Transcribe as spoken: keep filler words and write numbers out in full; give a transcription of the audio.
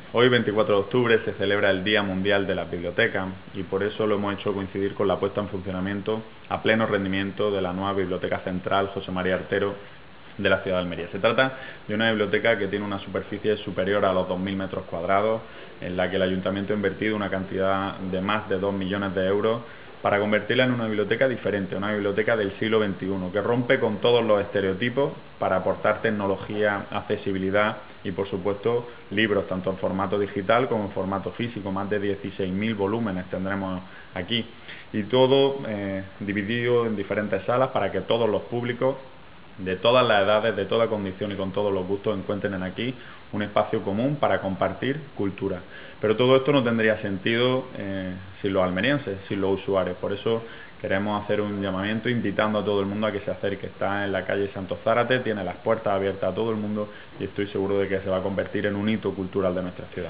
Hoy, veinticuatro de octubre, se celebra el Día Mundial de las Bibliotecas y por eso lo hemos hecho coincidir con la puesta en funcionamiento a pleno rendimiento de la nueva Biblioteca Central José María Artero de la ciudad de Almería. Se trata de una biblioteca que tiene una superficie superior a los dos mil metros cuadrados, en la que el ayuntamiento ha invertido una cantidad de más de dos millones de euros para convertirla en una biblioteca diferente, una biblioteca del siglo veintiuno, que rompe con todos los estereotipos para aportar tecnología, accesibilidad y, por supuesto, libros, tanto en formato digital como en formato físico. Más de dieciséis mil volúmenes tendremos aquí. Y todo eh, dividido en diferentes salas para que todos los públicos de todas las edades, de toda condición y con todos los gustos encuentren en aquí un espacio común para compartir cultura. Pero todo esto no tendría sentido eh, sin los almerienses, sin los usuarios. Por eso queremos hacer un llamamiento invitando a todo el mundo a que se acerque. Está en la calle Santos Zárate, tiene las puertas abiertas a todo el mundo y estoy seguro de que se va a convertir en un hito cultural de nuestra ciudad.